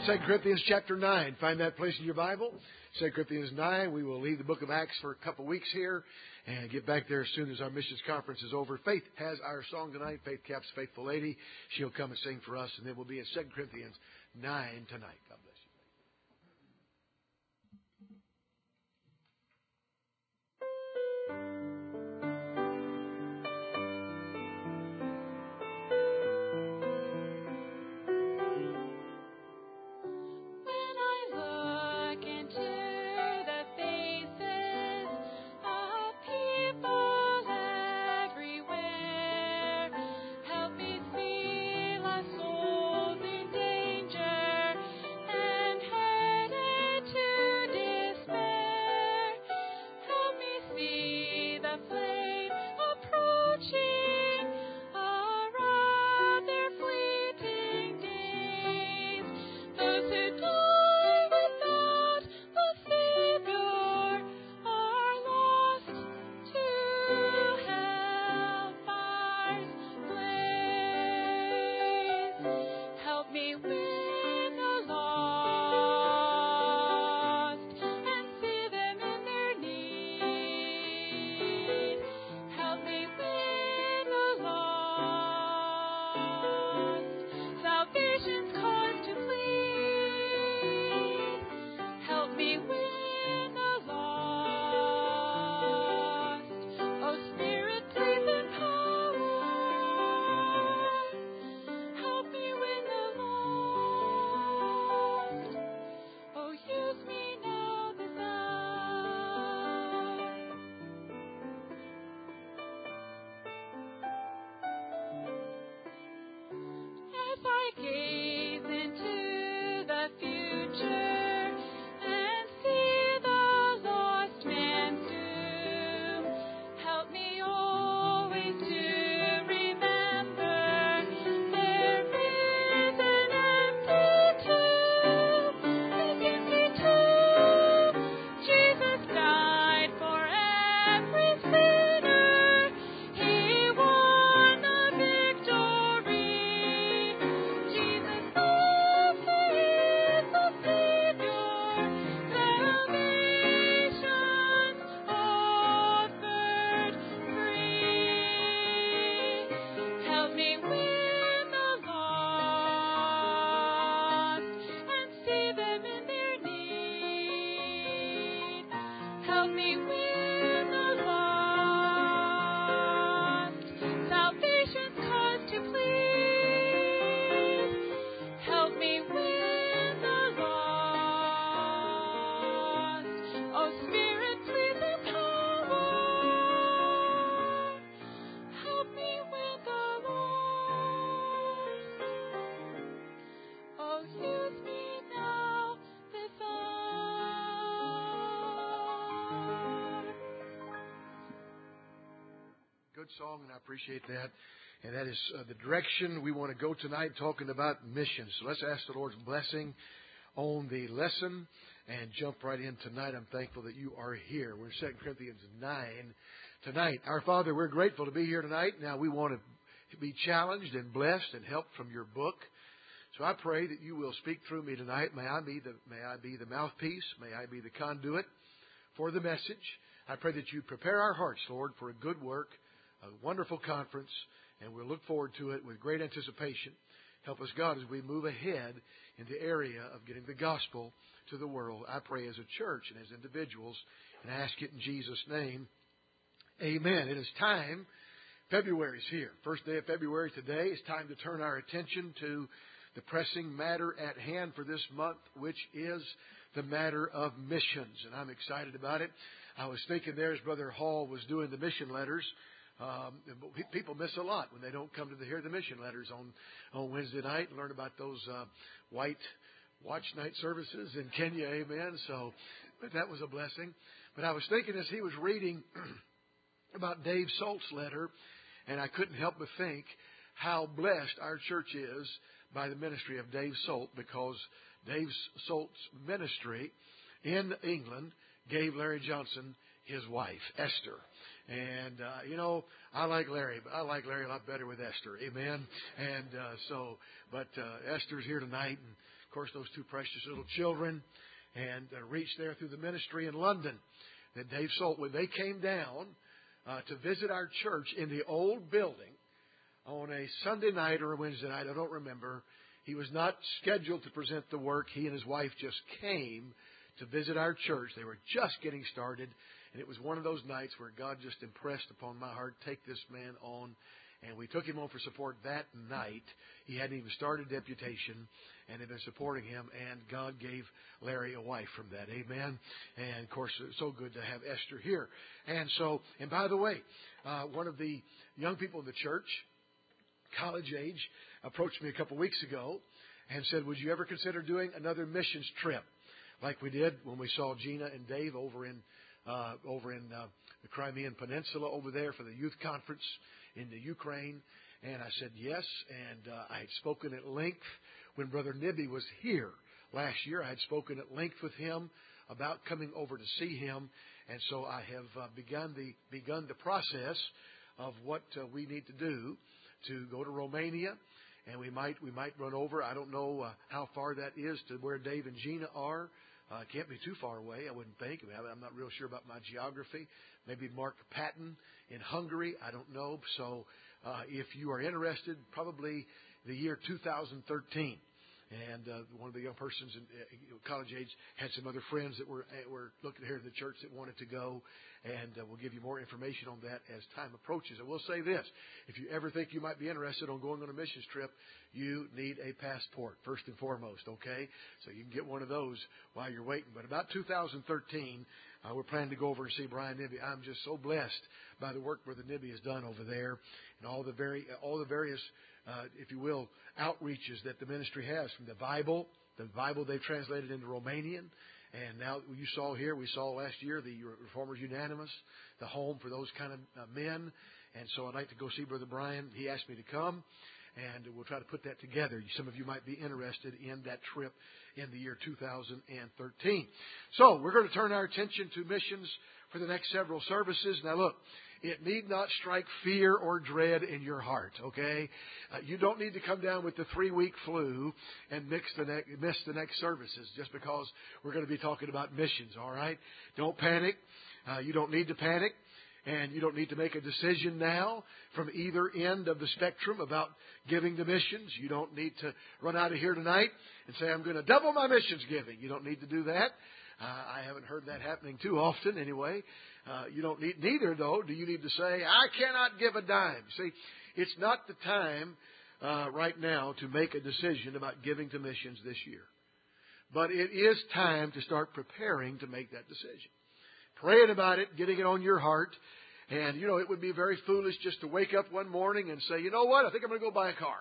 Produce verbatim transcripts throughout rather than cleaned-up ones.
Second Corinthians chapter nine. Find that place in your Bible. Second Corinthians nine. We will leave the book of Acts for a couple of weeks here and get back there as soon as our missions conference is over. Faith has our song tonight. Faith Cap's Faithful Lady. She'll come and sing for us, and then we'll be in Second Corinthians nine tonight. God bless you. Song, and I appreciate that. And that is uh, the direction we want to go tonight, talking about missions. So let's ask the Lord's blessing on the lesson and jump right in tonight. I'm thankful that you are here. We're in Second Corinthians nine tonight. Our Father, we're grateful to be here tonight. Now we want to be challenged and blessed and helped from your book. So I pray that you will speak through me tonight. May I be the, may I be the mouthpiece. May I be the conduit for the message. I pray that you prepare our hearts, Lord, for a good work, a wonderful conference, and we'll look forward to it with great anticipation. Help us, God, as we move ahead in the area of getting the gospel to the world. I pray as a church and as individuals, and I ask it in Jesus' name. Amen. It is time. February's here. First day of February today. It's time to turn our attention to the pressing matter at hand for this month, which is the matter of missions. And I'm excited about it. I was thinking there as Brother Hall was doing the mission letters. Um, people miss a lot when they don't come to the, hear the mission letters on, on Wednesday night and learn about those uh, white watch night services in Kenya. Amen. So but that was a blessing. But I was thinking as he was reading about Dave Salt's letter, and I couldn't help but think how blessed our church is by the ministry of Dave Salt, because Dave Salt's ministry in England gave Larry Johnson his wife, Esther. And, uh, you know, I like Larry, but I like Larry a lot better with Esther. Amen. And uh, so, but uh, Esther's here tonight. And, of course, those two precious little children. And uh, reached there through the ministry in London that Dave sold. When they came down uh, to visit our church in the old building on a Sunday night or a Wednesday night, I don't remember. He was not scheduled to present the work. He and his wife just came to visit our church. They were just getting started. And it was one of those nights where God just impressed upon my heart, take this man on. And we took him on for support that night. He hadn't even started deputation and had been supporting him. And God gave Larry a wife from that. Amen. And, of course, it's so good to have Esther here. And so, and by the way, uh, one of the young people in the church, college age, approached me a couple weeks ago and said, would you ever consider doing another missions trip like we did when we saw Gina and Dave over in Uh, over in uh, the Crimean Peninsula over there for the youth conference in the Ukraine? And I said yes, and uh, I had spoken at length when Brother Nibby was here last year. I had spoken at length with him about coming over to see him, and so I have uh, begun the begun the process of what uh, we need to do to go to Romania, and we might we might run over. I don't know uh, how far that is to where Dave and Gina are. Uh, it can't be too far away, I wouldn't think. I'm not real sure about my geography. Maybe Mark Patton in Hungary. I don't know. So uh, if you are interested, probably the year two thousand thirteen. And uh, one of the young persons in uh, college age had some other friends that were uh, were looking here at the church that wanted to go. And uh, we'll give you more information on that as time approaches. I will say this. If you ever think you might be interested on going on a missions trip, you need a passport, first and foremost, okay? So you can get one of those while you're waiting. But about two thousand thirteen, uh, we're planning to go over and see Brian Nibby. I'm just so blessed by the work Brother Nibby has done over there and all the very all the various, uh, if you will, outreaches that the ministry has from the Bible, the Bible they've translated into Romanian. And now you saw here, we saw last year the Reformers Unanimous, the home for those kind of uh, men. And so I'd like to go see Brother Brian. He asked me to come, and we'll try to put that together. Some of you might be interested in that trip in the year two thousand thirteen. So we're going to turn our attention to missions for the next several services. Now look, it need not strike fear or dread in your heart, okay? Uh, you don't need to come down with the three-week flu and mix the ne- miss the next services just because we're going to be talking about missions, all right? Don't panic. Uh, you don't need to panic. And you don't need to make a decision now from either end of the spectrum about giving to missions. You don't need to run out of here tonight and say, I'm going to double my missions giving. You don't need to do that. Uh, I haven't heard that happening too often anyway. Uh, you don't need, neither though, do you need to say, I cannot give a dime. See, it's not the time uh, right now to make a decision about giving to missions this year. But it is time to start preparing to make that decision. Praying about it, getting it on your heart. And, you know, it would be very foolish just to wake up one morning and say, you know what, I think I'm going to go buy a car.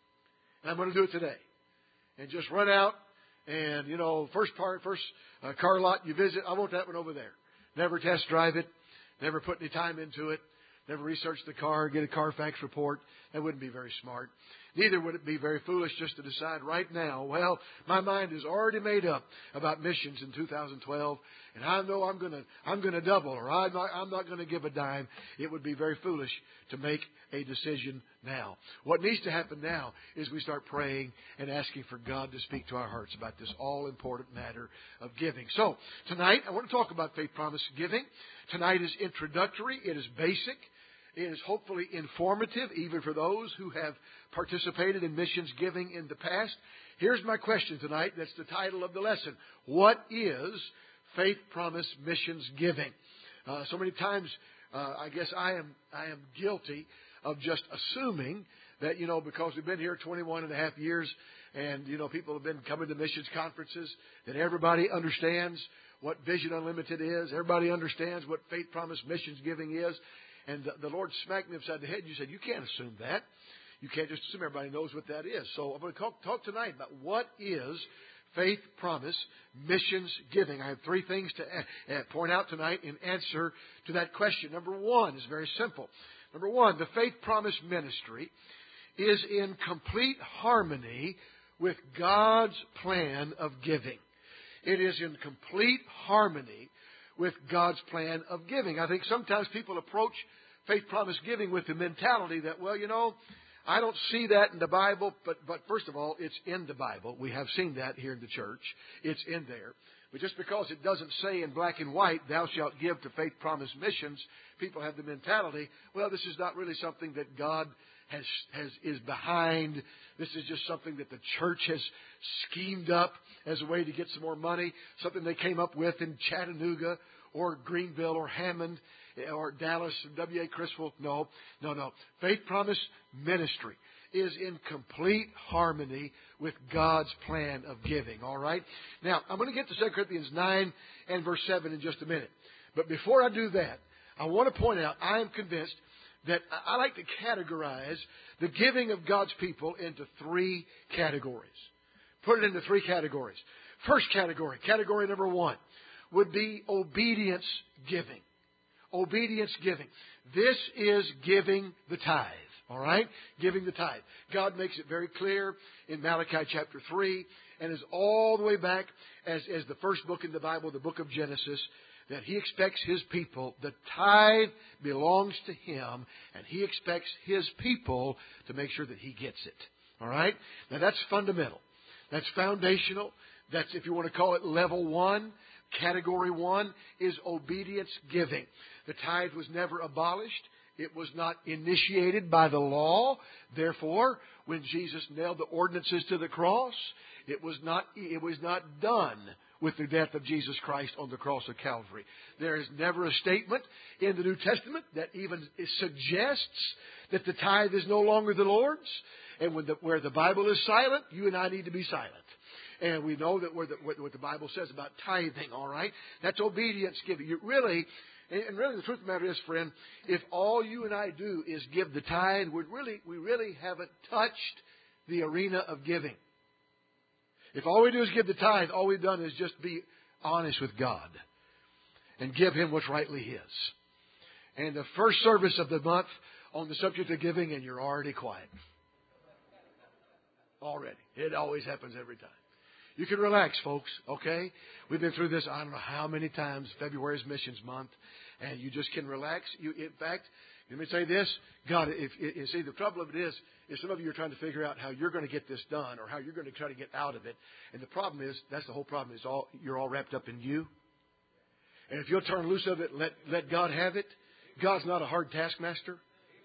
And I'm going to do it today. And just run out and, you know, first part, first uh, car lot you visit, I want that one over there. Never test drive it. Never put any time into it. Never research the car, get a Carfax report. That wouldn't be very smart. Neither would it be very foolish just to decide right now, well, my mind is already made up about missions in two thousand twelve, and I know I'm going to I'm going to double, or I'm not, I'm not going to give a dime. It would be very foolish to make a decision now. What needs to happen now is we start praying and asking for God to speak to our hearts about this all-important matter of giving. So, tonight, I want to talk about faith promise giving. Tonight is introductory. It is basic. It is hopefully informative, even for those who have participated in missions giving in the past. Here's my question tonight. That's the title of the lesson. What is faith promise missions giving? Uh, so many times, uh, I guess I am I am guilty of just assuming that, you know, because we've been here twenty-one and a half years and, you know, people have been coming to missions conferences, that everybody understands what Vision Unlimited is. Everybody understands what faith promise missions giving is. And the Lord smacked me upside the head. You said, you can't assume that. You can't just assume everybody knows what that is. So I'm going to talk, talk tonight about what is faith promise missions giving. I have three things to uh, point out tonight in answer to that question. Number one is very simple. Number one, the faith promise ministry is in complete harmony with God's plan of giving. It is in complete harmony with God's plan of giving. I think sometimes people approach faith promise giving with the mentality that, well, you know, I don't see that in the Bible, but, but first of all, it's in the Bible. We have seen that here in the church. It's in there. But just because it doesn't say in black and white, thou shalt give to faith promise missions, people have the mentality, well, this is not really something that God has, has is behind. This is just something that the church has schemed up as a way to get some more money, something they came up with in Chattanooga or Greenville or Hammond or Dallas and W A Criswell. No, no, no. Faith Promise Ministry is in complete harmony with God's plan of giving. All right? Now, I'm going to get to Second Corinthians nine and verse seven in just a minute. But before I do that, I want to point out, I am convinced that I like to categorize the giving of God's people into three categories. Put it into three categories. First category, category number one, would be obedience giving. Obedience giving. This is giving the tithe. All right? Giving the tithe. God makes it very clear in Malachi chapter three and is all the way back as, as the first book in the Bible, the book of Genesis, that He expects His people, the tithe belongs to Him, and He expects His people to make sure that He gets it. All right? Now that's fundamental. That's foundational. That's, if you want to call it, level one. Category one is obedience giving. The tithe was never abolished. It was not initiated by the law. Therefore, when Jesus nailed the ordinances to the cross, it was not, it was not done with the death of Jesus Christ on the cross of Calvary. There is never a statement in the New Testament that even suggests that the tithe is no longer the Lord's. And when the, where the Bible is silent, you and I need to be silent. And we know that where the, what, what the Bible says about tithing, all right? That's obedience giving. You really, and really the truth of the matter is, friend, if all you and I do is give the tithe, we really, we really haven't touched the arena of giving. If all we do is give the tithe, all we've done is just be honest with God and give Him what's rightly His. And the first service of the month on the subject of giving, and you're already quiet. Already. It always happens every time. You can relax, folks, okay? We've been through this I don't know how many times. February is Missions Month, and you just can relax. You, in fact, let me say this. God, if, if see, the trouble of it is, is some of you are trying to figure out how you're going to get this done or how you're going to try to get out of it. And the problem is, that's the whole problem, is all you're all wrapped up in you. And if you'll turn loose of it and let, let God have it, God's not a hard taskmaster.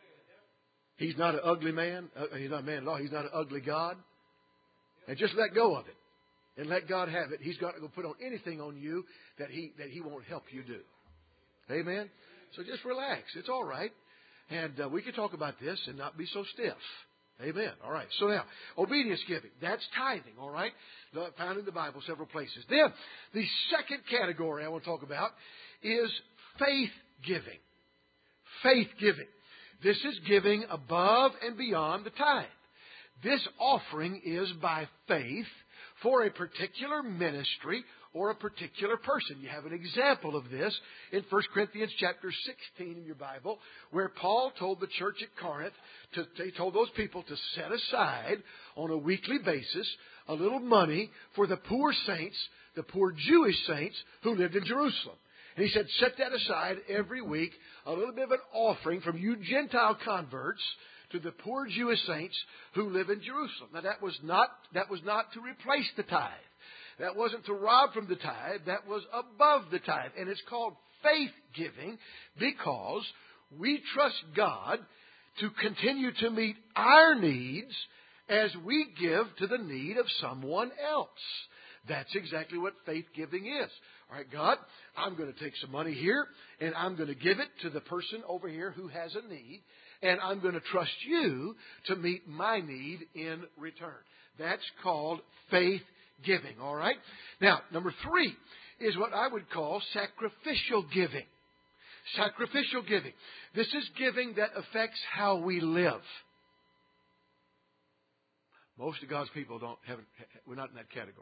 He's not an ugly man. Uh, he's not a man at all. He's not an ugly God. And just let go of it. And let God have it. He's got to go put on anything on you that He that He won't help you do. Amen? So just relax. It's all right. And uh, we can talk about this and not be so stiff. Amen. All right. So now, obedience giving. That's tithing. All right. Found in the Bible several places. Then, the second category I want to talk about is faith giving. Faith giving. This is giving above and beyond the tithe. This offering is by faith for a particular ministry or a particular person. You have an example of this in First Corinthians chapter sixteen in your Bible, where Paul told the church at Corinth, to, he told those people to set aside on a weekly basis a little money for the poor saints, the poor Jewish saints who lived in Jerusalem. And he said, set that aside every week, a little bit of an offering from you Gentile converts to the poor Jewish saints who live in Jerusalem. Now that was not, that was not to replace the tithe. That wasn't to rob from the tithe. That was above the tithe. And it's called faith giving because we trust God to continue to meet our needs as we give to the need of someone else. That's exactly what faith giving is. All right, God, I'm going to take some money here and I'm going to give it to the person over here who has a need. And I'm going to trust you to meet my need in return. That's called faith giving, all right? Now, number three is what I would call sacrificial giving. Sacrificial giving. This is giving that affects how we live. Most of God's people don't have, we're not in that category.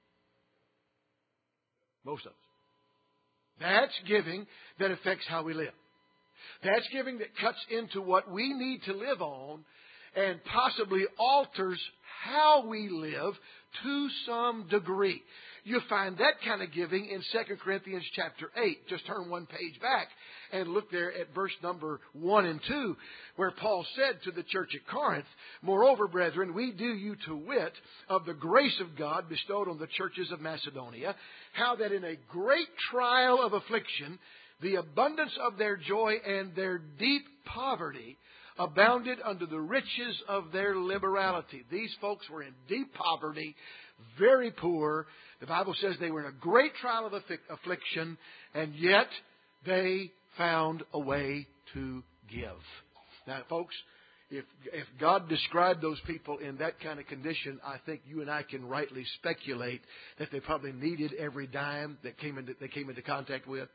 Most of us. That's giving that affects how we live. That's giving that cuts into what we need to live on and possibly alters how we live to some degree. You find that kind of giving in Second Corinthians chapter eight. Just turn one page back and look there at verse number one and two, where Paul said to the church at Corinth, "Moreover, brethren, we do you to wit of the grace of God bestowed on the churches of Macedonia, how that in a great trial of affliction, the abundance of their joy and their deep poverty abounded unto the riches of their liberality." These folks were in deep poverty, very poor. The Bible says they were in a great trial of affliction, and yet they found a way to give. Now, folks, if if God described those people in that kind of condition, I think you and I can rightly speculate that they probably needed every dime that came into, they came into contact with.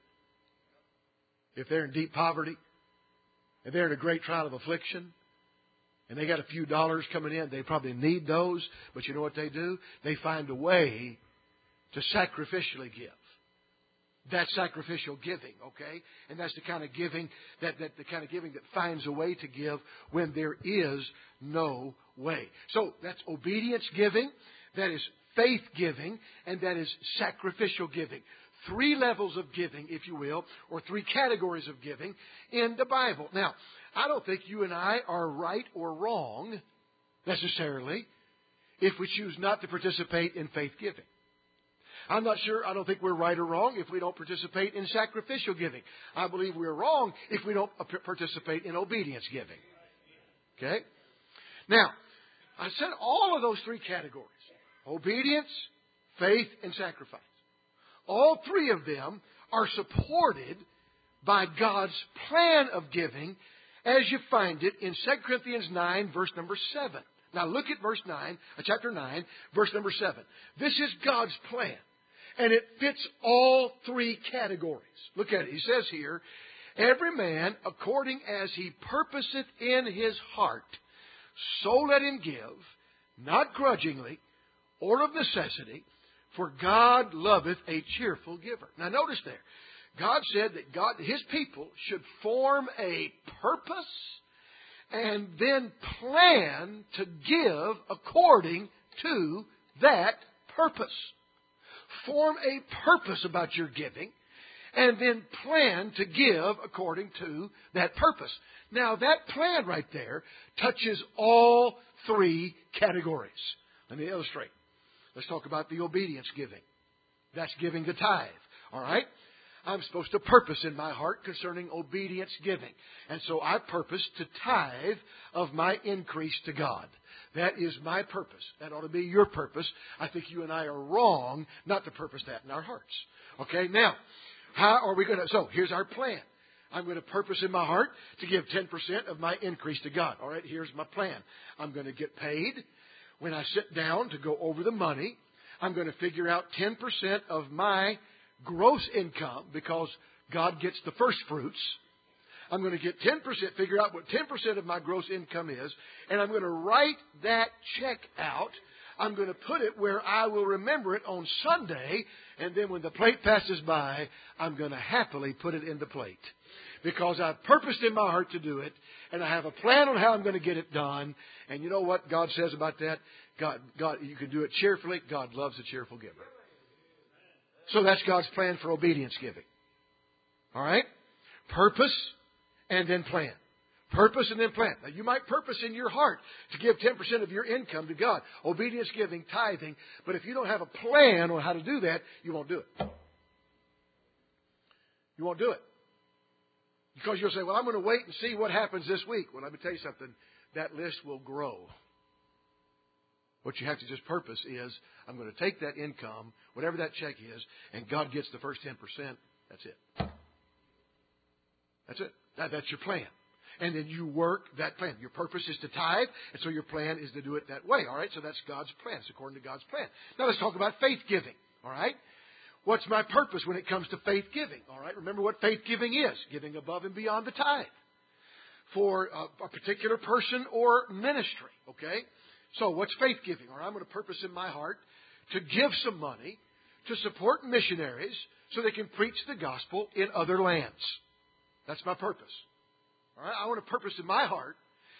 If they're in deep poverty, if they're in a great trial of affliction, and they got a few dollars coming in, they probably need those. But you know what they do? They find a way to sacrificially give. That's sacrificial giving, okay? And that's the kind of giving that, that the kind of giving that finds a way to give when there is no way. So that's obedience giving, that is faith giving, and that is sacrificial giving. Three levels of giving, if you will, or three categories of giving in the Bible. Now, I don't think you and I are right or wrong, necessarily, if we choose not to participate in faith giving. I'm not sure, I don't think we're right or wrong if we don't participate in sacrificial giving. I believe we're wrong if we don't participate in obedience giving. Okay? Now, I said all of those three categories, obedience, faith, and sacrifice. All three of them are supported by God's plan of giving as you find it in Second Corinthians nine, verse number seven. Now look at verse nine, uh, chapter nine, verse number seven. This is God's plan, and it fits all three categories. Look at it. He says here, "Every man according as he purposeth in his heart, so let him give, not grudgingly or of necessity, for God loveth a cheerful giver." Now notice there, God said that God, His people should form a purpose and then plan to give according to that purpose. Form a purpose about your giving and then plan to give according to that purpose. Now that plan right there touches all three categories. Let me illustrate. Let's talk about the obedience giving. That's giving the tithe. All right? I'm supposed to purpose in my heart concerning obedience giving. And so I purpose to tithe of my increase to God. That is my purpose. That ought to be your purpose. I think you and I are wrong not to purpose that in our hearts. Okay? Now, how are we going to... So, here's our plan. I'm going to purpose in my heart to give ten percent of my increase to God. All right? Here's my plan. I'm going to get paid. When I sit down to go over the money, I'm going to figure out ten percent of my gross income because God gets the first fruits. I'm going to get ten percent, figure out what ten percent of my gross income is, and I'm going to write that check out. I'm going to put it where I will remember it on Sunday, and then when the plate passes by, I'm going to happily put it in the plate. Because I've purposed in my heart to do it, and I have a plan on how I'm going to get it done. And you know what God says about that? God, God, you can do it cheerfully. God loves a cheerful giver. So that's God's plan for obedience giving. All right? Purpose and then plan. Purpose and then plan. Now, you might purpose in your heart to give ten percent of your income to God. Obedience giving, tithing. But if you don't have a plan on how to do that, you won't do it. You won't do it. Because you'll say, well, I'm going to wait and see what happens this week. Well, let me tell you something. That list will grow. What you have to just purpose is, I'm going to take that income, whatever that check is, and God gets the first ten percent. That's it. That's it. That, that's your plan. And then you work that plan. Your purpose is to tithe, and so your plan is to do it that way. All right? So that's God's plan. It's according to God's plan. Now let's talk about faith giving. All right? What's my purpose when it comes to faith giving? All right, remember what faith giving is. Giving above and beyond the tithe. For a, a particular person or ministry. Okay? So what's faith giving? All right, I'm going to purpose in my heart to give some money to support missionaries so they can preach the gospel in other lands. That's my purpose. All right, I want to purpose in my heart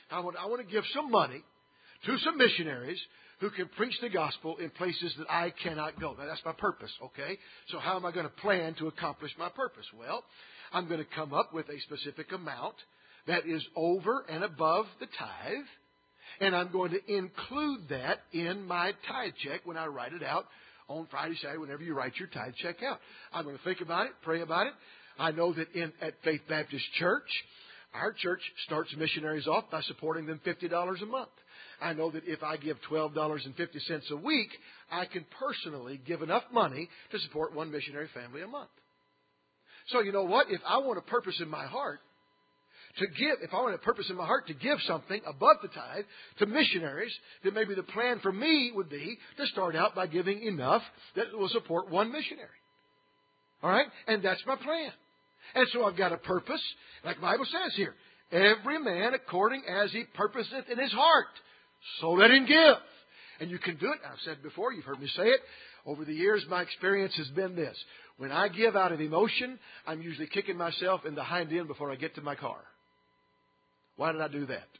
I want, I want to give some money to some missionaries who can preach the gospel in places that I cannot go. Now, that's my purpose, okay? So how am I going to plan to accomplish my purpose? Well, I'm going to come up with a specific amount that is over and above the tithe, and I'm going to include that in my tithe check when I write it out on Friday, Saturday, whenever you write your tithe check out. I'm going to think about it, pray about it. I know that in at Faith Baptist Church, our church starts missionaries off by supporting them fifty dollars a month. I know that if I give twelve dollars and fifty cents a week, I can personally give enough money to support one missionary family a month. So you know what? If I want a purpose in my heart to give, if I want a purpose in my heart to give something above the tithe to missionaries, then maybe the plan for me would be to start out by giving enough that will support one missionary. All right? And that's my plan. And so I've got a purpose, like the Bible says here, every man according as he purposeth in his heart, so let him give. And you can do it. I've said before, you've heard me say it. Over the years, my experience has been this. When I give out of emotion, I'm usually kicking myself in the hind end before I get to my car. Why did I do that?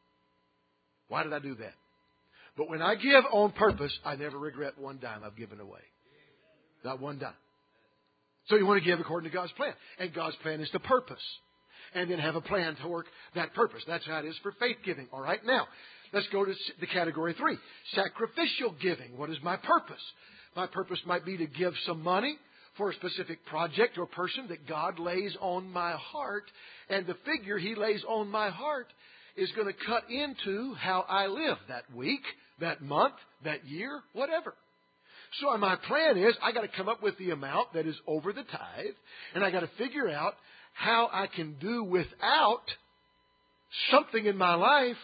Why did I do that? But when I give on purpose, I never regret one dime I've given away. Not one dime. So you want to give according to God's plan. And God's plan is to purpose. And then have a plan to work that purpose. That's how it is for faith giving. All right, now, let's go to the category three. Sacrificial giving. What is my purpose? My purpose might be to give some money for a specific project or person that God lays on my heart. And the figure He lays on my heart is going to cut into how I live that week, that month, that year, whatever. So my plan is I got to come up with the amount that is over the tithe, and I got to figure out how I can do without something in my life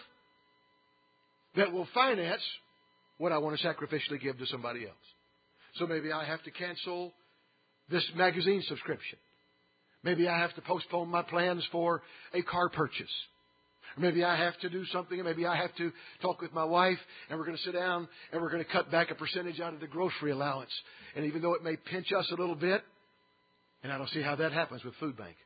that will finance what I want to sacrificially give to somebody else. So maybe I have to cancel this magazine subscription. Maybe I have to postpone my plans for a car purchase. Maybe I have to do something. Maybe I have to talk with my wife, and we're going to sit down and we're going to cut back a percentage out of the grocery allowance. And even though it may pinch us a little bit, and I don't see how that happens with Food Bank.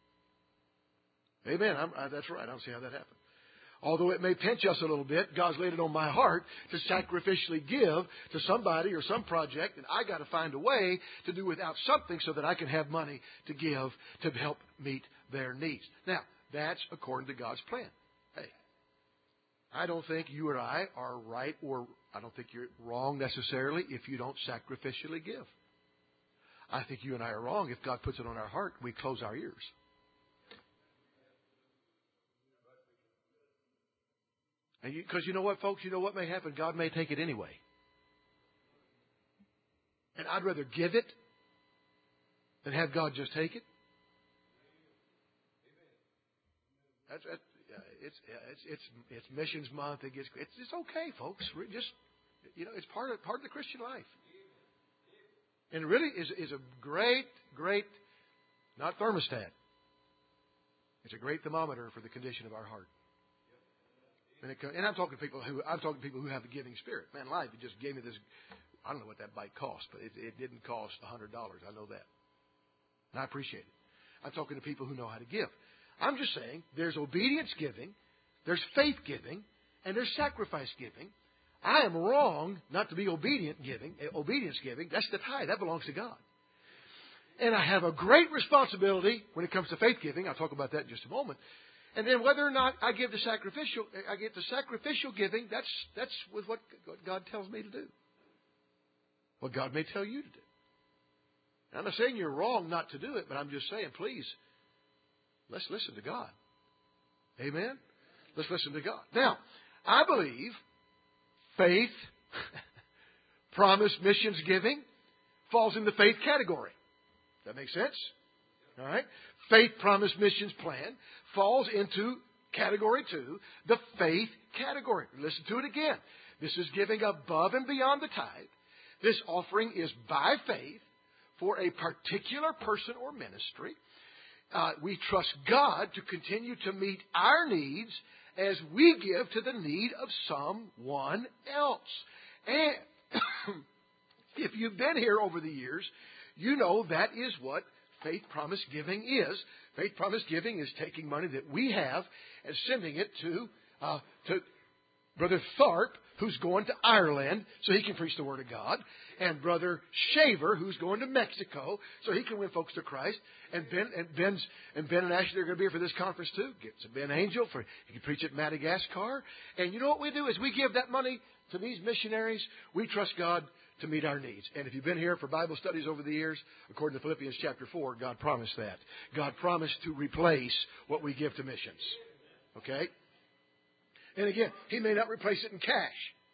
Amen. I'm, I, that's right. I don't see how that happens. Although it may pinch us a little bit, God's laid it on my heart to sacrificially give to somebody or some project, and I got to find a way to do without something so that I can have money to give to help meet their needs. Now, that's according to God's plan. Hey, I don't think you or I are right, or I don't think you're wrong necessarily if you don't sacrificially give. I think you and I are wrong if God puts it on our heart, we close our ears. And because you, you know what, folks? You know what may happen? God may take it anyway. And I'd rather give it than have God just take it. That's, that's it's it's it's it's missions month. It gets it's it's okay, folks. We're just you know, it's part of part of the Christian life. And it really is is a great great not thermostat. It's a great thermometer for the condition of our heart. And, it, and I'm talking to people who I'm talking to people who have a giving spirit. Man, life, it just gave me this. I don't know what that bike cost, but it, it didn't cost a hundred dollars. I know that, and I appreciate it. I'm talking to people who know how to give. I'm just saying there's obedience giving, there's faith giving, and there's sacrifice giving. I am wrong not to be obedient giving. Obedience giving, that's the tithe. That belongs to God. And I have a great responsibility when it comes to faith giving. I'll talk about that in just a moment. And then whether or not I give the sacrificial, I get the sacrificial giving, that's that's with what God tells me to do. What God may tell you to do. I'm not saying you're wrong not to do it, but I'm just saying, please, let's listen to God. Amen? Let's listen to God. Now, I believe faith, promise, missions giving falls in the faith category. That makes sense? All right? Faith, promise, missions plan falls into category two, the faith category. Listen to it again. This is giving above and beyond the tithe. This offering is by faith for a particular person or ministry. Uh, we trust God to continue to meet our needs as we give to the need of someone else. And if you've been here over the years, you know that is what faith promise giving is. Faith promise giving is taking money that we have and sending it to uh, to Brother Tharp, who's going to Ireland so he can preach the Word of God, and Brother Shaver, who's going to Mexico so he can win folks to Christ, and Ben and Ben's and Ben and Ashley are going to be here for this conference too. Get some Ben Angel for he can preach at Madagascar, and you know what we do is we give that money to these missionaries. We trust God to meet our needs. And if you've been here for Bible studies over the years, according to Philippians chapter four, God promised that. God promised to replace what we give to missions. Okay? And again, He may not replace it in cash.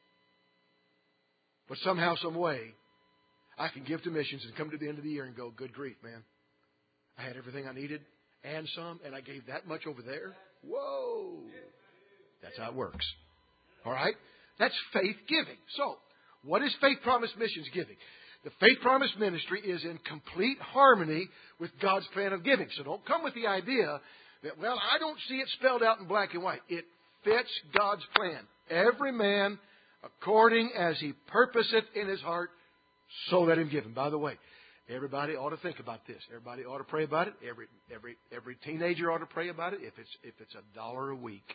But somehow, some way, I can give to missions and come to the end of the year and go, good grief, man. I had everything I needed and some, and I gave that much over there. Whoa. That's how it works. All right? That's faith giving. So, what is Faith Promise Missions giving? The Faith Promise Ministry is in complete harmony with God's plan of giving. So don't come with the idea that, well, I don't see it spelled out in black and white. It fits God's plan. Every man, according as he purposeth in his heart, so let him give him. By the way, everybody ought to think about this. Everybody ought to pray about it. Every every every teenager ought to pray about it. If it's if it's a dollar a week,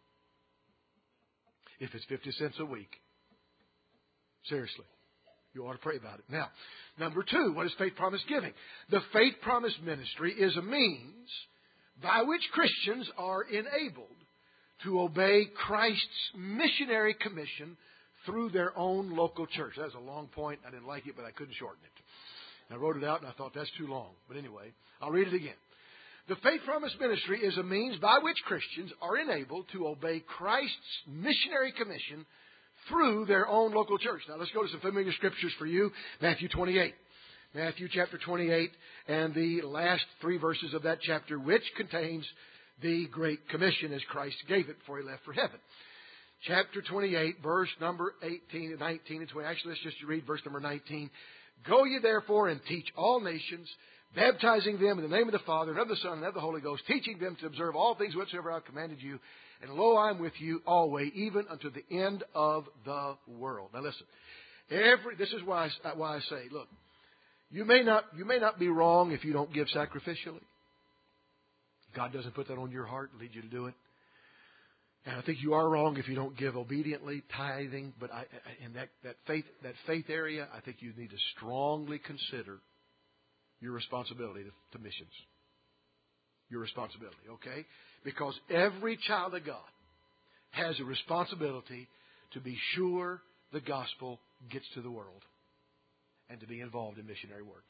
if it's fifty cents a week. Seriously, you ought to pray about it. Now, number two, what is Faith Promise giving? The Faith Promise Ministry is a means by which Christians are enabled to obey Christ's missionary commission through their own local church. That was a long point. I didn't like it, but I couldn't shorten it. I wrote it out, and I thought that's too long. But anyway, I'll read it again. The Faith Promise Ministry is a means by which Christians are enabled to obey Christ's missionary commission through their own local church. Now let's go to some familiar scriptures for you. Matthew twenty-eight. Matthew chapter twenty-eight and the last three verses of that chapter, which contains the Great Commission as Christ gave it before He left for heaven. Chapter twenty-eight, verse number eighteen and nineteen and twenty. Actually, let's just read verse number nineteen. Go ye therefore and teach all nations, baptizing them in the name of the Father and of the Son and of the Holy Ghost, teaching them to observe all things whatsoever I have commanded you. And lo, I am with you always, even unto the end of the world. Now listen, every this is why I, why I say, look, you may not you may not be wrong if you don't give sacrificially. God doesn't put that on your heart and lead you to do it. And I think you are wrong if you don't give obediently, tithing. But I, in that, that faith that faith area, I think you need to strongly consider your responsibility to, to missions. Your responsibility, okay? Because every child of God has a responsibility to be sure the gospel gets to the world and to be involved in missionary work.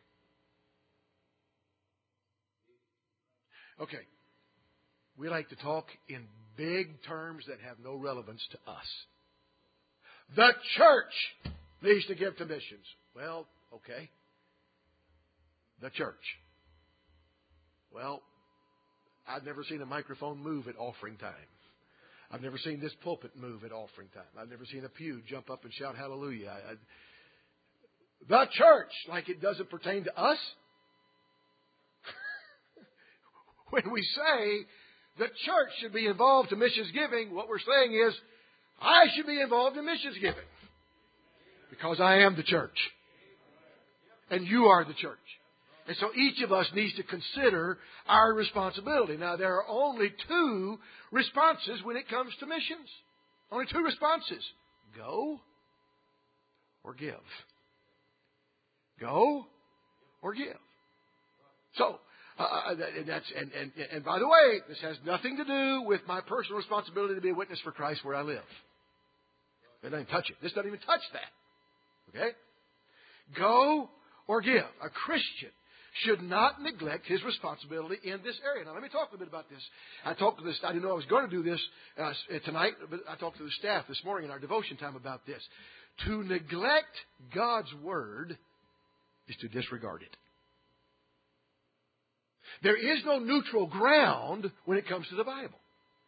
Okay. We like to talk in big terms that have no relevance to us. The church needs to give to missions. Well, okay. The church. Well, I've never seen a microphone move at offering time. I've never seen this pulpit move at offering time. I've never seen a pew jump up and shout hallelujah. I, I, the church, like it doesn't pertain to us. When we say the church should be involved in missions giving, what we're saying is, I should be involved in missions giving. Because I am the church. And you are the church. And so each of us needs to consider our responsibility. Now, there are only two responses when it comes to missions. Only two responses. Go or give. Go or give. So, uh, that's and, and, and by the way, this has nothing to do with my personal responsibility to be a witness for Christ where I live. It doesn't touch it. This doesn't even touch that. Okay? Go or give. A Christian should not neglect his responsibility in this area. Now, let me talk a bit about this. I talked to this. I didn't know I was going to do this uh, tonight, but I talked to the staff this morning in our devotion time about this. To neglect God's Word is to disregard it. There is no neutral ground when it comes to the Bible.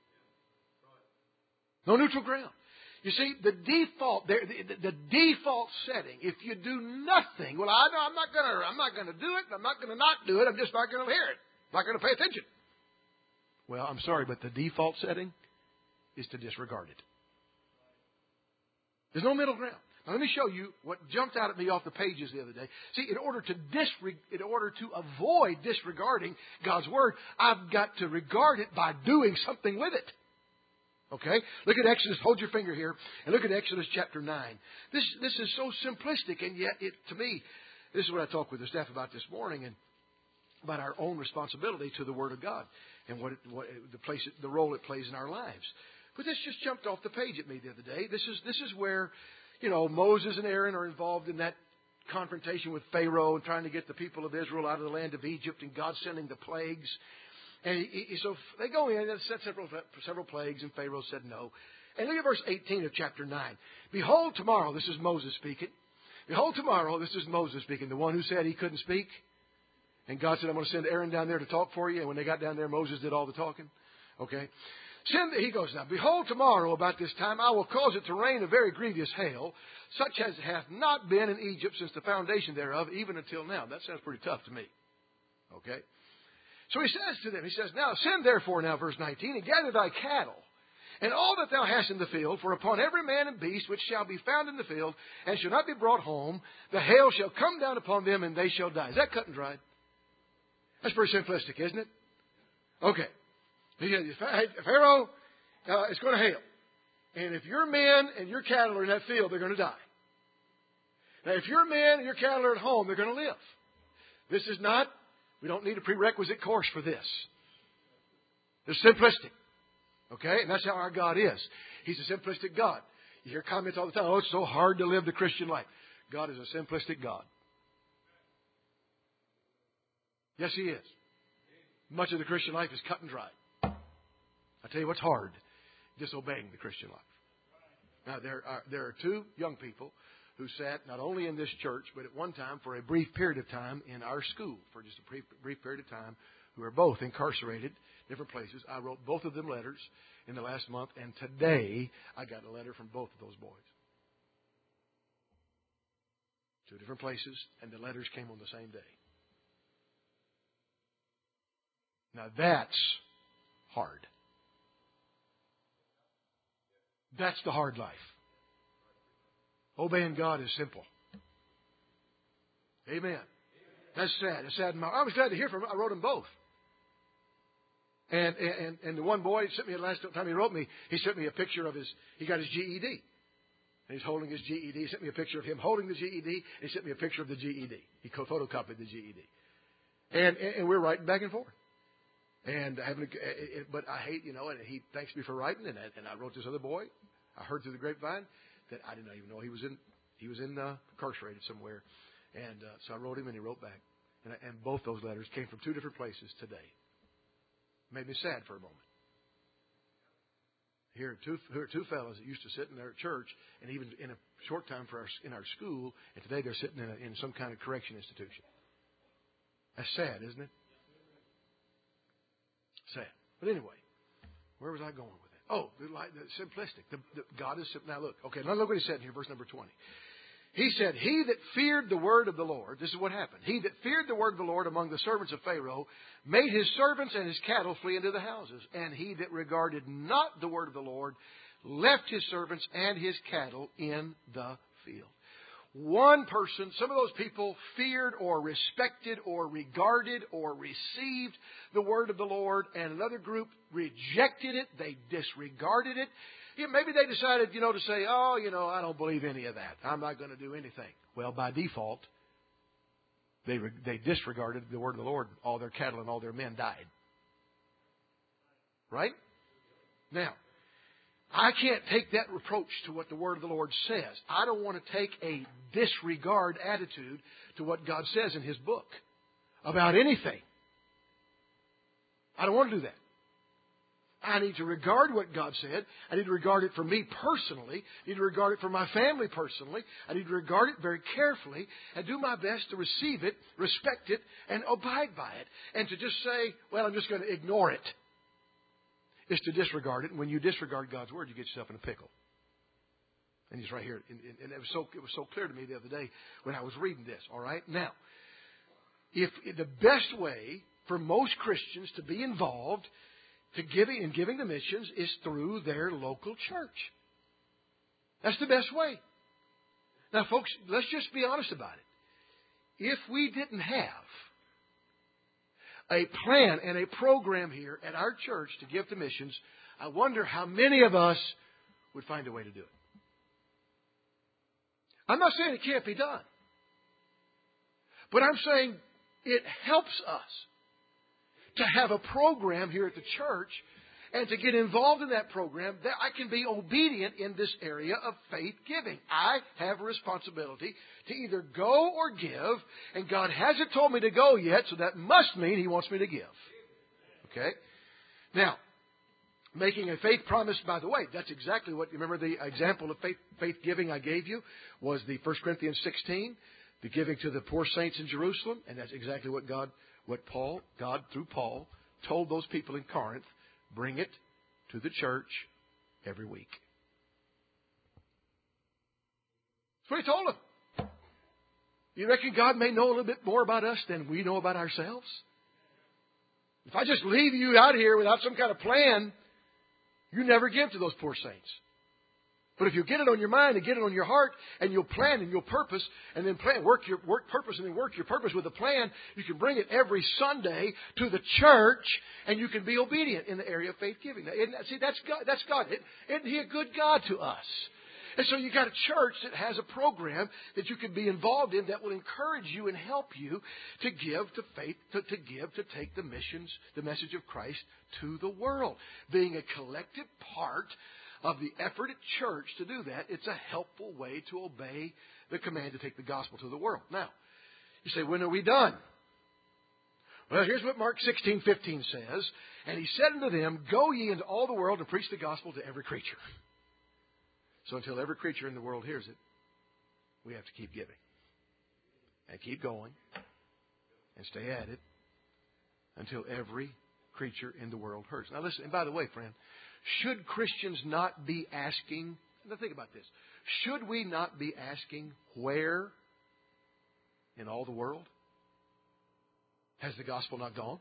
No neutral ground. You see, the default, the, the, the default setting, if you do nothing, well, I know I'm not going to, I'm not going to do it, I'm not going to not do it, I'm just not going to hear it, I'm not going to pay attention. Well, I'm sorry, but the default setting is to disregard it. There's no middle ground. Now, let me show you what jumped out at me off the pages the other day. See, in order to disre- in order to avoid disregarding God's Word, I've got to regard it by doing something with it. Okay? Look at Exodus. Hold your finger here and look at Exodus chapter nine. This, this is so simplistic, and yet it, to me, this is what I talked with the staff about this morning, and about our own responsibility to the Word of God and what, it, what it, the place, the role it plays in our lives. But this just jumped off the page at me the other day. This is this is where, you know, Moses and Aaron are involved in that confrontation with Pharaoh and trying to get the people of Israel out of the land of Egypt, and God sending the plagues. And he, he, so they go in and set several several plagues, and Pharaoh said no. And look at verse eighteen of chapter nine. Behold, tomorrow, this is Moses speaking. Behold, tomorrow, this is Moses speaking, the one who said he couldn't speak. And God said, I'm going to send Aaron down there to talk for you. And when they got down there, Moses did all the talking. Okay. Send, he goes, now, behold, tomorrow about this time I will cause it to rain a very grievous hail, such as hath not been in Egypt since the foundation thereof, even until now. That sounds pretty tough to me. Okay. So he says to them, he says, now send therefore now, verse nineteen, and gather thy cattle, and all that thou hast in the field, for upon every man and beast which shall be found in the field, and shall not be brought home, the hail shall come down upon them, and they shall die. Is that cut and dried? That's pretty simplistic, isn't it? Okay. He said, Pharaoh, uh, it's going to hail. And if your men and your cattle are in that field, they're going to die. Now, if your men and your cattle are at home, they're going to live. This is not, we don't need a prerequisite course for this. It's simplistic. Okay? And that's how our God is. He's a simplistic God. You hear comments all the time, oh, it's so hard to live the Christian life. God is a simplistic God. Yes, He is. Much of the Christian life is cut and dried. I tell you what's hard, disobeying the Christian life. Now, there are, there are two young people who sat not only in this church, but at one time for a brief period of time in our school, for just a brief, brief period of time, who are both incarcerated, different places. I wrote both of them letters in the last month, and today I got a letter from both of those boys. Two different places, and the letters came on the same day. Now that's hard. That's the hard life. Obeying God is simple. Amen. That's sad. It's sad. I was glad to hear from him. I wrote them both. And, and and the one boy sent me the last time he wrote me, he sent me a picture of his, he got his G E D. And he's holding his G E D. He sent me a picture of him holding the G E D. And he sent me a picture of the G E D. He photocopied the G E D. And, and, and we're writing back and forth. And having, a, but I hate, you know, and he thanks me for writing. And I, and I wrote this other boy. I heard through the grapevine that I didn't even know he was in, he was in uh, incarcerated somewhere. And uh, so I wrote him, and he wrote back. And, I, and both those letters came from two different places today. Made me sad for a moment. Here are two, here are two fellows that used to sit in their church, and even in a short time for our, in our school, and today they're sitting in, a, in some kind of correction institution. That's sad, isn't it? Sad. But anyway, where was I going with that? Oh, the, the simplistic. The, the, God is simple. Now look, okay, now look what he said in here, verse number twenty. He said, he that feared the word of the Lord, this is what happened. He that feared the word of the Lord among the servants of Pharaoh made his servants and his cattle flee into the houses. And he that regarded not the word of the Lord left his servants and his cattle in the field. One person, some of those people feared or respected or regarded or received the word of the Lord, and another group rejected it. They disregarded it. Yeah, maybe they decided, you know, to say, oh, you know, I don't believe any of that. I'm not going to do anything. Well, by default, they they disregarded the word of the Lord. All their cattle and all their men died. Right? Now, I can't take that reproach to what the word of the Lord says. I don't want to take a disregard attitude to what God says in His book about anything. I don't want to do that. I need to regard what God said. I need to regard it for me personally. I need to regard it for my family personally. I need to regard it very carefully and do my best to receive it, respect it, and abide by it. And to just say, well, I'm just going to ignore it, is to disregard it. And when you disregard God's word, you get yourself in a pickle. And He's right here. And, and it was so it was so clear to me the other day when I was reading this. All right? Now, if the best way for most Christians to be involved to giving and giving the missions is through their local church. That's the best way. Now, folks, let's just be honest about it. If we didn't have a plan and a program here at our church to give to missions, I wonder how many of us would find a way to do it. I'm not saying it can't be done. But I'm saying it helps us to have a program here at the church and to get involved in that program that I can be obedient in this area of faith giving. I have a responsibility to either go or give, and God hasn't told me to go yet, so that must mean He wants me to give. Okay? Now, making a faith promise, by the way, that's exactly what, remember the example of faith, faith giving I gave you was the First Corinthians sixteen, the giving to the poor saints in Jerusalem, and that's exactly what God, what Paul, God through Paul, told those people in Corinth, bring it to the church every week. That's what He told them. You reckon God may know a little bit more about us than we know about ourselves? If I just leave you out here without some kind of plan, you never give to those poor saints. But if you get it on your mind and get it on your heart, and you'll plan and you'll purpose, and then plan, work your work purpose and then work your purpose with a plan, you can bring it every Sunday to the church, and you can be obedient in the area of faith giving. Now, isn't that, see, that's God. That's God. Isn't He a good God to us? And so you got a church that has a program that you can be involved in that will encourage you and help you to give to faith, to, to give, to take the missions, the message of Christ to the world. Being a collective part of the effort at church to do that, it's a helpful way to obey the command to take the gospel to the world. Now, you say, when are we done? Well, here's what Mark sixteen fifteen says. And He said unto them, go ye into all the world and preach the gospel to every creature. So until every creature in the world hears it, we have to keep giving. And keep going. And stay at it. Until every creature in the world hears. Now listen, and by the way, friend, should Christians not be asking, now think about this, should we not be asking where in all the world has the gospel not gone?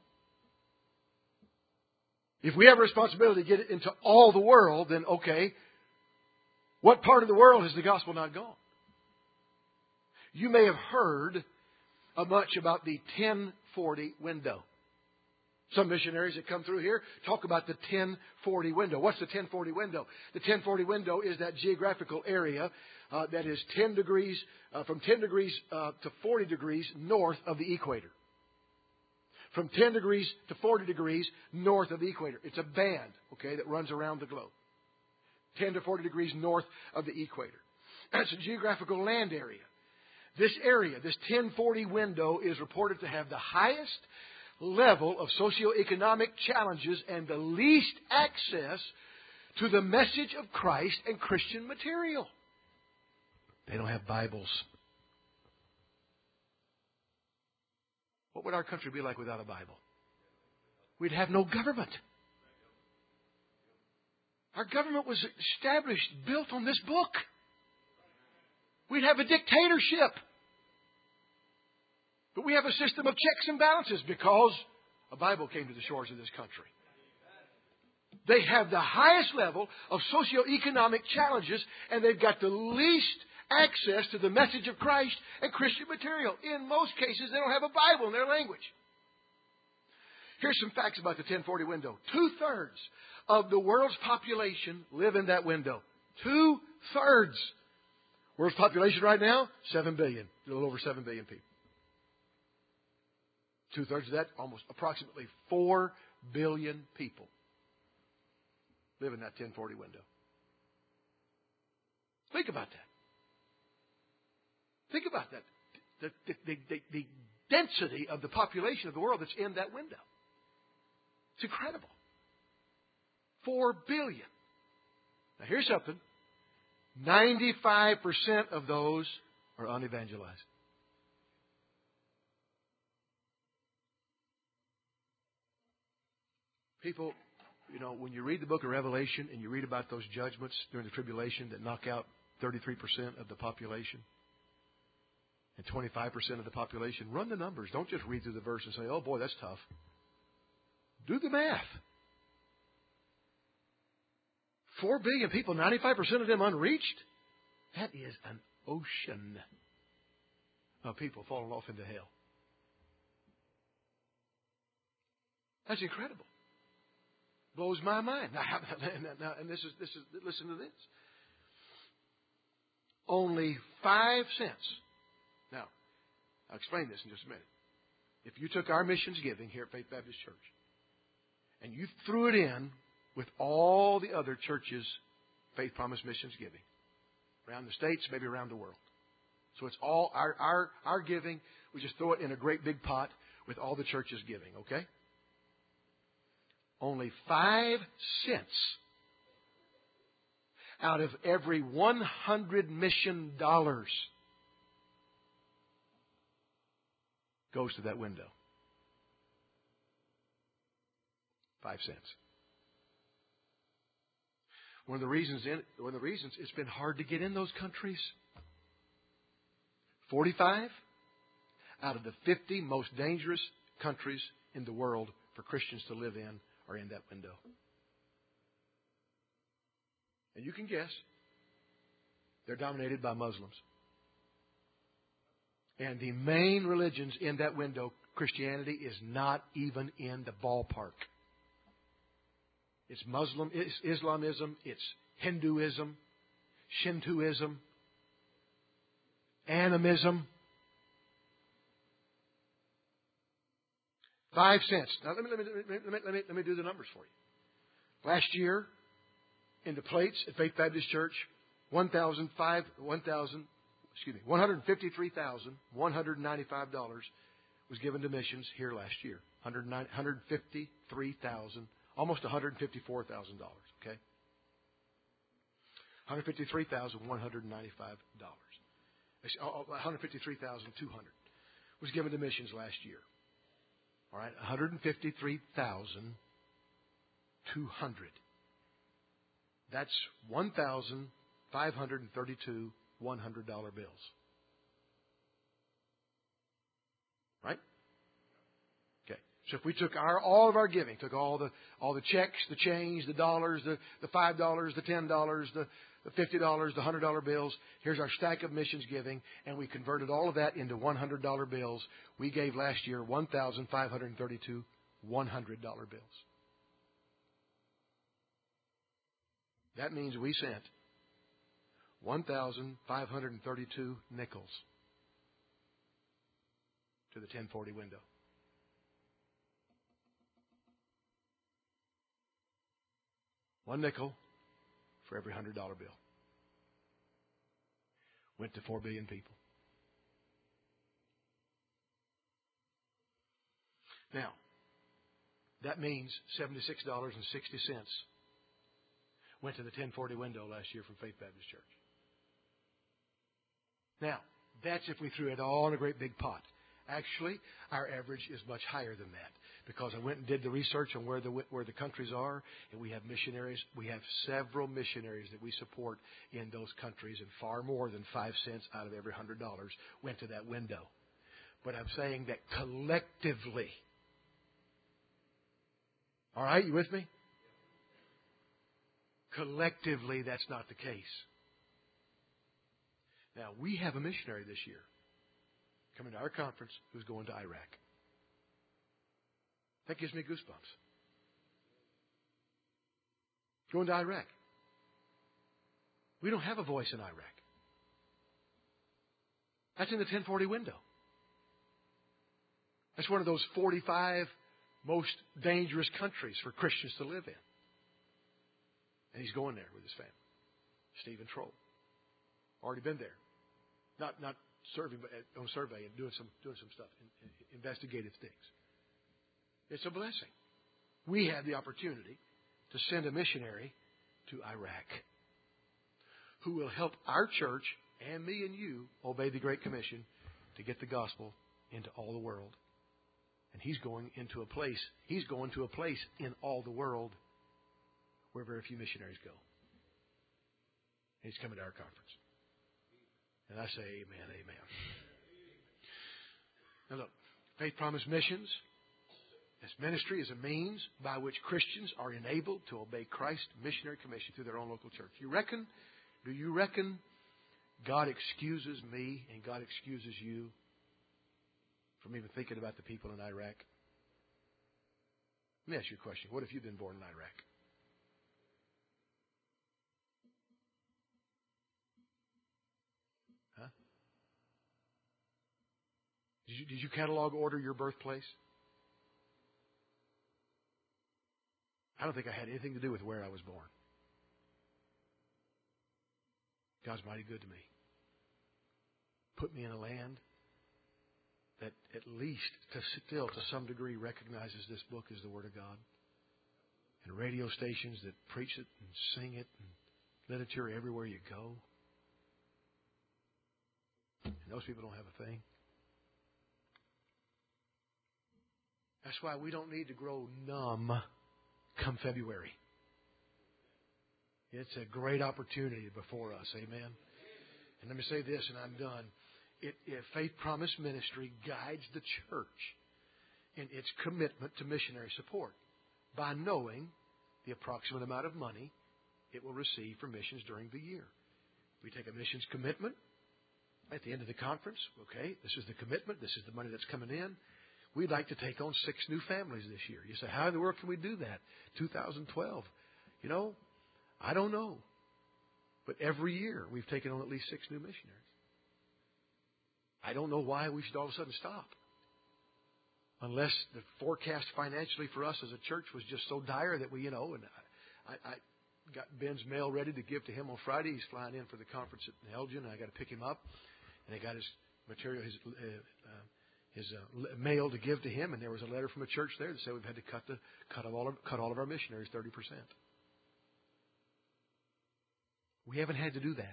If we have a responsibility to get it into all the world, then okay, what part of the world has the gospel not gone? You may have heard uh, much about the ten forty window. Some missionaries that come through here talk about the ten forty window. What's the ten forty window? The ten forty window is that geographical area uh, that is ten degrees, uh, from ten degrees uh, to forty degrees north of the equator. From ten degrees to forty degrees north of the equator. It's a band, okay, that runs around the globe. ten to forty degrees north of the equator. That's a geographical land area. This area, this ten forty window, is reported to have the highest level of socioeconomic challenges and the least access to the message of Christ and Christian material. They don't have Bibles. What would our country be like without a Bible? We'd have no government. Our government was established, built on this book. We'd have a dictatorship. But we have a system of checks and balances because a Bible came to the shores of this country. They have the highest level of socioeconomic challenges, and they've got the least access to the message of Christ and Christian material. In most cases, they don't have a Bible in their language. Here's some facts about the ten forty window. Two-thirds of the world's population live in that window. Two-thirds. World's population right now, seven billion. A little over seven billion people. Two-thirds of that, almost approximately four billion people live in that ten forty window. Think about that. Think about that. The, the, the, the density of the population of the world that's in that window. It's incredible. Four billion. Now here's something. ninety-five percent of those are unevangelized. People, you know, when you read the book of Revelation and you read about those judgments during the tribulation that knock out thirty-three percent of the population and twenty-five percent of the population, run the numbers. Don't just read through the verse and say, oh boy, that's tough. Do the math. Four billion people, ninety-five percent of them unreached. That is an ocean of people falling off into hell. That's incredible. blows my mind. Now, now, and this is, this is, listen to this. Only five cents. Now, I'll explain this in just a minute. If you took our missions giving here at Faith Baptist Church and you threw it in with all the other churches' Faith Promise missions giving around the States, maybe around the world. So it's all our, our, our giving. We just throw it in a great big pot with all the churches giving, okay? Only five cents out of every one hundred mission dollars goes to that window. Five cents. One of the reasons in, one of the reasons it's been hard to get in those countries. Forty-five out of the fifty most dangerous countries in the world for Christians to live in are in that window. And you can guess, they're dominated by Muslims. And the main religions in that window, Christianity, is not even in the ballpark. It's Muslim, it's Islamism, it's Hinduism, Shintoism, animism. Five cents. Now let me, let me, let me, let me, let me do the numbers for you. Last year, in the plates at Faith Baptist Church, one thousand five, one thousand, excuse me, one hundred fifty-three thousand one hundred ninety-five dollars was given to missions here last year. one hundred fifty-three thousand, almost one hundred fifty-four thousand dollars. Okay, one hundred fifty-three thousand one hundred ninety-five dollars. one hundred fifty-three thousand two hundred was given to missions last year. All right, one hundred fifty-three thousand two hundred. That's one thousand five hundred thirty-two one hundred dollar bills. Right? Okay. So if we took our all of our giving, took all the all the checks, the change, the dollars, the, the five dollars, the ten dollars, the, the fifty dollars, the hundred dollar bills, here's our stack of missions giving, and we converted all of that into one hundred dollar bills. We gave last year one thousand five hundred thirty-two one hundred dollar bills. That means we sent one thousand five hundred thirty-two nickels to the ten forty window. One nickel for every one hundred dollar bill. Went to four billion people. Now, that means seventy-six dollars and sixty cents went to the ten forty window last year from Faith Baptist Church. Now, that's if we threw it all in a great big pot. Actually, our average is much higher than that because I went and did the research on where the where the countries are, and we have missionaries. We have several missionaries that we support in those countries, and far more than five cents out of every hundred dollars went to that window. But I'm saying that collectively. All right, you with me? Collectively, that's not the case. Now, we have a missionary this year coming to our conference who's going to Iraq. That gives me goosebumps. Going to Iraq. We don't have a voice in Iraq. That's in the ten forty window. That's one of those forty-five most dangerous countries for Christians to live in. And he's going there with his family. Stephen Troll. Already been there. Not not serving, but on survey and doing some doing some stuff, investigative things. It's a blessing. We have the opportunity to send a missionary to Iraq who will help our church and me and you obey the Great Commission to get the gospel into all the world. And he's going into a place, he's going to a place in all the world where very few missionaries go. And he's coming to our conference. And I say amen, amen. Now look, Faith Promise Missions, this ministry is a means by which Christians are enabled to obey Christ's missionary commission through their own local church. You reckon, do you reckon God excuses me and God excuses you from even thinking about the people in Iraq? Let me ask you a question. What if you'd been born in Iraq? you, did you catalog order your birthplace? I don't think I had anything to do with where I was born. God's mighty good to me. Put me in a land that at least to still to some degree recognizes this book as the Word of God. And radio stations that preach it and sing it and literature everywhere you go. And those people don't have a thing. That's why we don't need to grow numb come February. It's a great opportunity before us. Amen. And let me say this, and I'm done. It, it, Faith Promise Ministry guides the church in its commitment to missionary support by knowing the approximate amount of money it will receive for missions during the year. We take a missions commitment at the end of the conference. Okay, this is the commitment. This is the money that's coming in. We'd like to take on six new families this year. You say, how in the world can we do that? two thousand twelve. You know, I don't know. But every year we've taken on at least six new missionaries. I don't know why we should all of a sudden stop. Unless the forecast financially for us as a church was just so dire that we, you know, and I, I got Ben's mail ready to give to him on Friday. He's flying in for the conference at Elgin, and I got to pick him up. And I got his material, his uh, uh, his uh, mail to give to him, and there was a letter from a church there that said we've had to cut the cut of all of, cut all of our missionaries thirty percent. We haven't had to do that.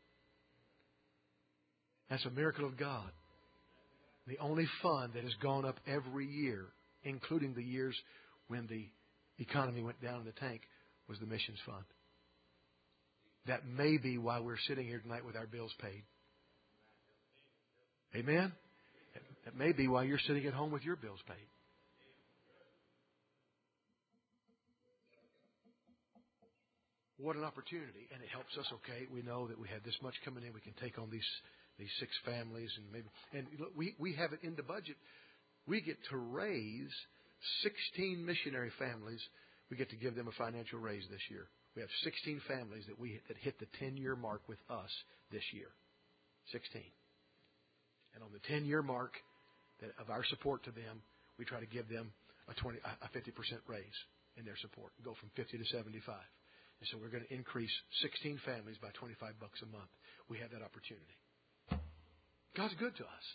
That's a miracle of God. The only fund that has gone up every year, including the years when the economy went down in the tank, was the missions fund. That may be why we're sitting here tonight with our bills paid. Amen? That may be why you're sitting at home with your bills paid. What an opportunity. And it helps us, okay, we know that we have this much coming in. We can take on these these six families. And maybe and look, we, we have it in the budget. We get to raise sixteen missionary families. We get to give them a financial raise this year. We have sixteen families that we that hit the ten-year mark with us this year. sixteen. And on the ten-year mark that of our support to them, we try to give them a twenty, a fifty percent raise in their support. Go from fifty to seventy-five. And so we're going to increase sixteen families by twenty-five bucks a month. We have that opportunity. God's good to us.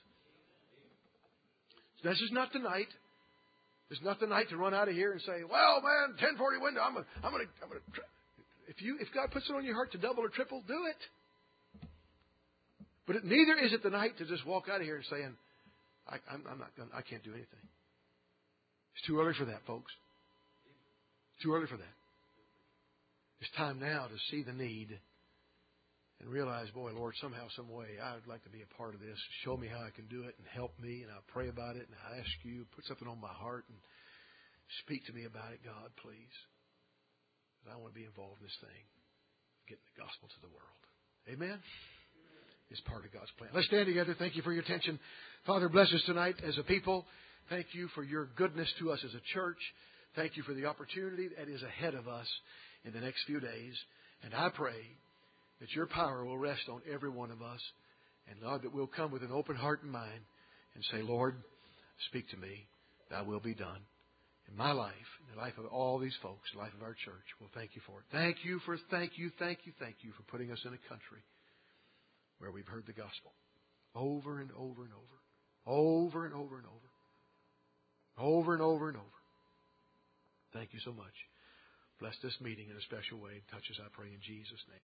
So this is not the night. It's not the night to run out of here and say, "Well, man, ten forty window. I'm gonna, I'm gonna, I'm gonna." Tri-. If you, if God puts it on your heart to double or triple, do it. But it, neither is it the night to just walk out of here and saying, I, I'm, "I'm not gonna, I can't do anything." It's too early for that, folks. Too early for that. It's time now to see the need and realize, boy, Lord, somehow, some way, I would like to be a part of this. Show me how I can do it and help me, and I'll pray about it, and I ask you, put something on my heart and speak to me about it, God, please. Because I want to be involved in this thing, getting the gospel to the world. Amen? It's part of God's plan. Let's stand together. Thank you for your attention. Father, bless us tonight as a people. Thank you for your goodness to us as a church. Thank you for the opportunity that is ahead of us in the next few days. And I pray that your power will rest on every one of us. And Lord, that we'll come with an open heart and mind and say, Lord, speak to me. Thy will be done. In my life, in the life of all these folks, the life of our church. Well, thank you for it. Thank you for, thank you, thank you, thank you for putting us in a country where we've heard the gospel over and over and over. Over and over and over. Over and over and over. Thank you so much. Bless this meeting in a special way. Touch us, I pray, in Jesus' name.